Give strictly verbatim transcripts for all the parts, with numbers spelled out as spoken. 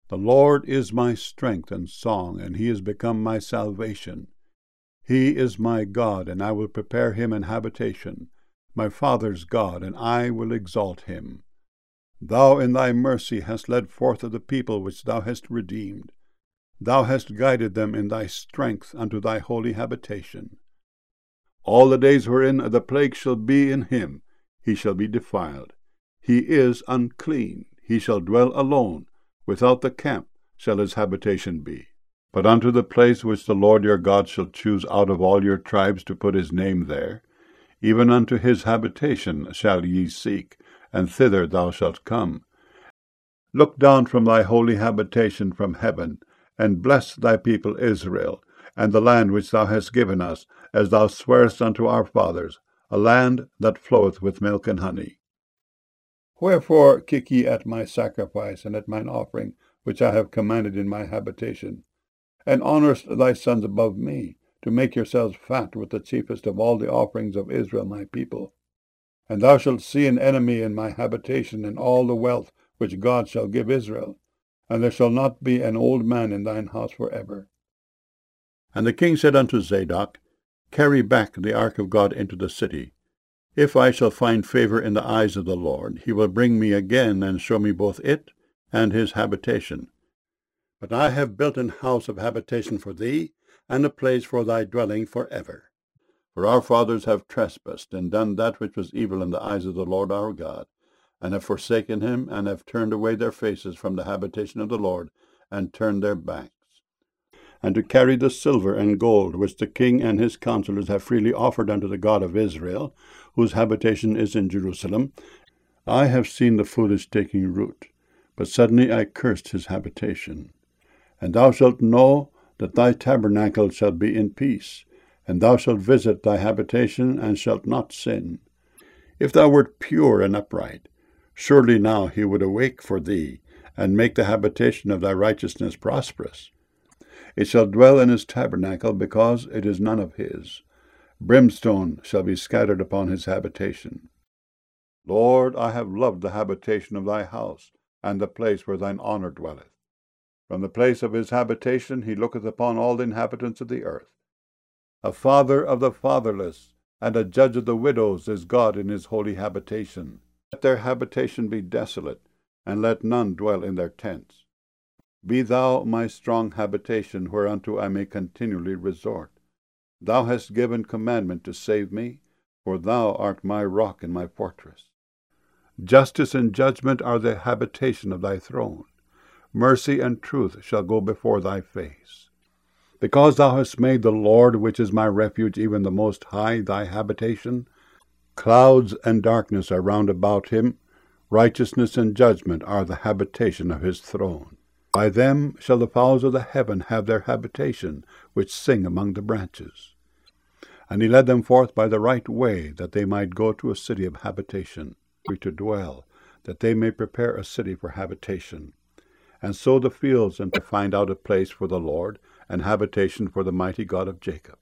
The Lord is my strength and song, and he is become my salvation. He is my God, and I will prepare him an habitation, my father's God, and I will exalt him. Thou in thy mercy hast led forth the people which thou hast redeemed. Thou hast guided them in thy strength unto thy holy habitation. All the days wherein the plague shall be in him, he shall be defiled. He is unclean, he shall dwell alone. Without the camp shall his habitation be. But unto the place which the Lord your God shall choose out of all your tribes to put his name there, even unto his habitation shall ye seek, and thither thou shalt come. Look down from thy holy habitation from heaven, and bless thy people Israel, and the land which thou hast given us, as thou swarest unto our fathers, a land that floweth with milk and honey. Wherefore kick ye at my sacrifice, and at mine offering, which I have commanded in my habitation, and honourest thy sons above me, to make yourselves fat with the chiefest of all the offerings of Israel my people. And thou shalt see an enemy in my habitation, and all the wealth which God shall give Israel, and there shall not be an old man in thine house for ever. And the king said unto Zadok, Carry back the ark of God into the city. If I shall find favour in the eyes of the Lord, he will bring me again, and show me both it and his habitation. But I have built an house of habitation for thee, and a place for thy dwelling for ever. For our fathers have trespassed, and done that which was evil in the eyes of the Lord our God, and have forsaken him, and have turned away their faces from the habitation of the Lord, and turned their backs. And to carry the silver and gold which the king and his counselors have freely offered unto the God of Israel, whose habitation is in Jerusalem, I have seen the foolish taking root, but suddenly I cursed his habitation. And thou shalt know that thy tabernacle shall be in peace, and thou shalt visit thy habitation, and shalt not sin. If thou wert pure and upright, surely now he would awake for thee, and make the habitation of thy righteousness prosperous. It shall dwell in his tabernacle, because it is none of his. Brimstone shall be scattered upon his habitation. Lord, I have loved the habitation of thy house, and the place where thine honour dwelleth. From the place of his habitation he looketh upon all the inhabitants of the earth. A father of the fatherless, and a judge of the widows is God in his holy habitation. Let their habitation be desolate, and let none dwell in their tents. Be thou my strong habitation, whereunto I may continually resort. Thou hast given commandment to save me, for thou art my rock and my fortress. Justice and judgment are the habitation of thy throne. Mercy and truth shall go before thy face. Because thou hast made the Lord, which is my refuge, even the Most High, thy habitation, clouds and darkness are round about him. Righteousness and judgment are the habitation of his throne. By them shall the fowls of the heaven have their habitation, which sing among the branches. And he led them forth by the right way, that they might go to a city of habitation, to dwell, that they may prepare a city for habitation, and sow the fields, and to find out a place for the Lord, and habitation for the mighty God of Jacob.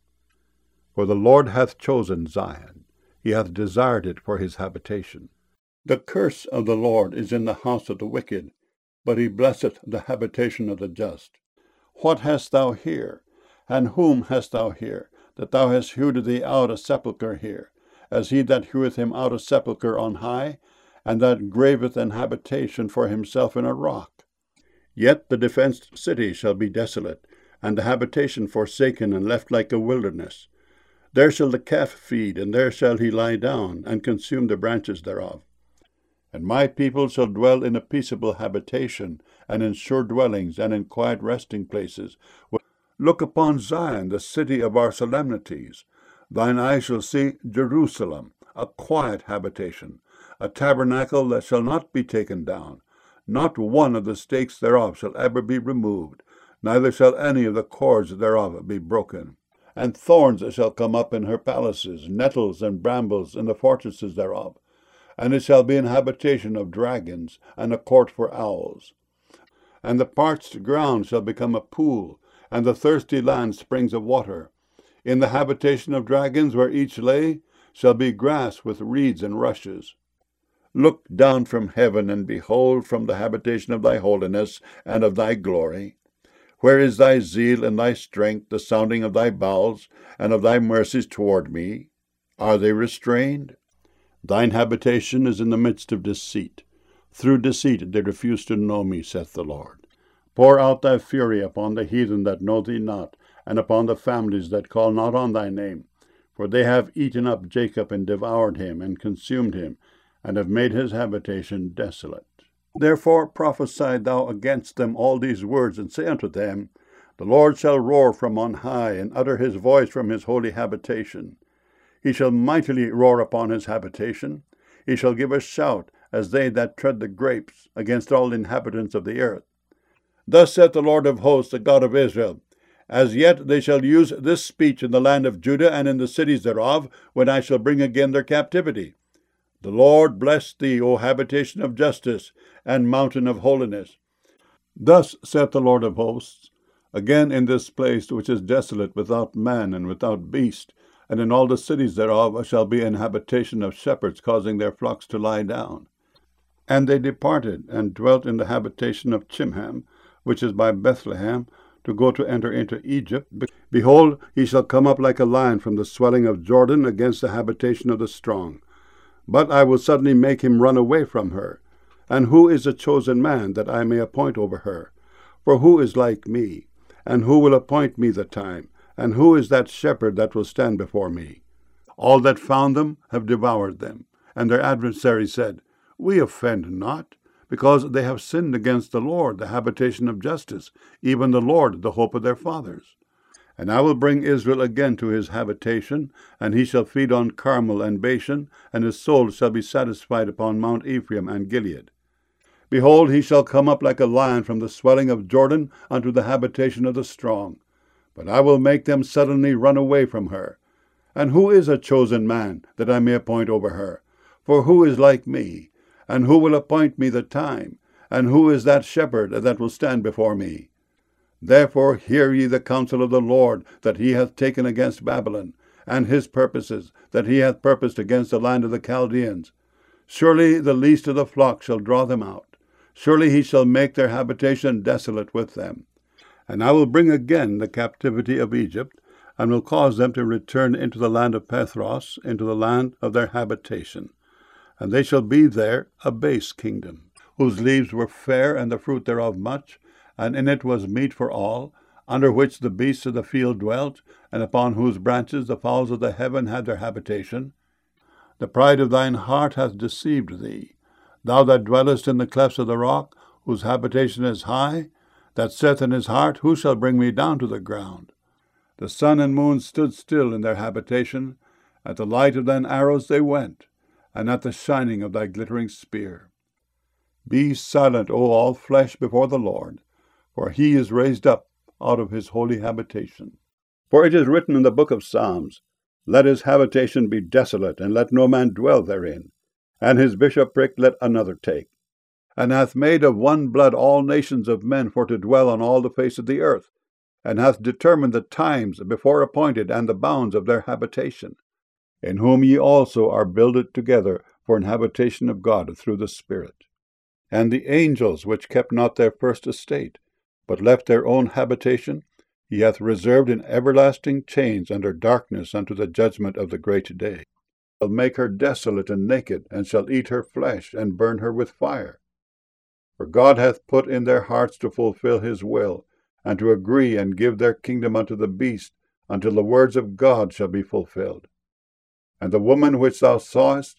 For the Lord hath chosen Zion, he hath desired it for his habitation. The curse of the Lord is in the house of the wicked, but he blesseth the habitation of the just. What hast thou here, and whom hast thou here, that thou hast hewed thee out a sepulchre here, as he that heweth him out a sepulchre on high, and that graveth an habitation for himself in a rock? Yet the defenced city shall be desolate, and the habitation forsaken and left like a wilderness. There shall the calf feed, and there shall he lie down, and consume the branches thereof. And my people shall dwell in a peaceable habitation, and in sure dwellings, and in quiet resting places. Look upon Zion, the city of our solemnities. Thine eye shall see Jerusalem, a quiet habitation, a tabernacle that shall not be taken down. Not one of the stakes thereof shall ever be removed, neither shall any of the cords thereof be broken. And thorns shall come up in her palaces, nettles and brambles in the fortresses thereof. And it shall be an habitation of dragons, and a court for owls. And the parched ground shall become a pool, and the thirsty land springs of water. In the habitation of dragons, where each lay, shall be grass with reeds and rushes. Look down from heaven, and behold from the habitation of thy holiness and of thy glory. Where is thy zeal and thy strength, the sounding of thy bowels, and of thy mercies toward me? Are they restrained? Thine habitation is in the midst of deceit. Through deceit they refuse to know me, saith the Lord. Pour out thy fury upon the heathen that know thee not, and upon the families that call not on thy name. For they have eaten up Jacob, and devoured him, and consumed him, and have made his habitation desolate. Therefore prophesy thou against them all these words, and say unto them, The Lord shall roar from on high, and utter his voice from his holy habitation. He shall mightily roar upon his habitation. He shall give a shout, as they that tread the grapes, against all the inhabitants of the earth. Thus saith the Lord of hosts, the God of Israel, As yet they shall use this speech in the land of Judah and in the cities thereof, when I shall bring again their captivity. The Lord bless thee, O habitation of justice, and mountain of holiness. Thus saith the Lord of hosts, Again in this place which is desolate without man and without beast, and in all the cities thereof shall be an habitation of shepherds causing their flocks to lie down. And they departed, and dwelt in the habitation of Chimham, which is by Bethlehem, to go to enter into Egypt. Behold, he shall come up like a lion from the swelling of Jordan against the habitation of the strong. But I will suddenly make him run away from her. And who is a chosen man, that I may appoint over her? For who is like me? And who will appoint me the time? And who is that shepherd that will stand before me? All that found them have devoured them. And their adversaries said, We offend not, because they have sinned against the Lord, the habitation of justice, even the Lord, the hope of their fathers. And I will bring Israel again to his habitation, and he shall feed on Carmel and Bashan, and his soul shall be satisfied upon Mount Ephraim and Gilead. Behold, he shall come up like a lion from the swelling of Jordan unto the habitation of the strong. But I will make them suddenly run away from her. And who is a chosen man, that I may appoint over her? For who is like me? And who will appoint me the time? And who is that shepherd that will stand before me? Therefore hear ye the counsel of the Lord, that he hath taken against Babylon, and his purposes, that he hath purposed against the land of the Chaldeans. Surely the least of the flock shall draw them out. Surely he shall make their habitation desolate with them. And I will bring again the captivity of Egypt, and will cause them to return into the land of Pathros, into the land of their habitation. And they shall be there a base kingdom, whose leaves were fair, and the fruit thereof much, and in it was meat for all, under which the beasts of the field dwelt, and upon whose branches the fowls of the heaven had their habitation. The pride of thine heart hath deceived thee, thou that dwellest in the clefts of the rock, whose habitation is high, that saith in his heart, Who shall bring me down to the ground? The sun and moon stood still in their habitation, at the light of thine arrows they went, and at the shining of thy glittering spear. Be silent, O all flesh, before the Lord, for he is raised up out of his holy habitation. For it is written in the book of Psalms, Let his habitation be desolate, and let no man dwell therein, and his bishopric let another take. And hath made of one blood all nations of men for to dwell on all the face of the earth, and hath determined the times before appointed, and the bounds of their habitation, in whom ye also are builded together for an habitation of God through the Spirit. And the angels which kept not their first estate, but left their own habitation, he hath reserved in everlasting chains under darkness unto the judgment of the great day. Shall make her desolate and naked, and shall eat her flesh, and burn her with fire. For God hath put in their hearts to fulfill his will, and to agree and give their kingdom unto the beast, until the words of God shall be fulfilled. And the woman which thou sawest,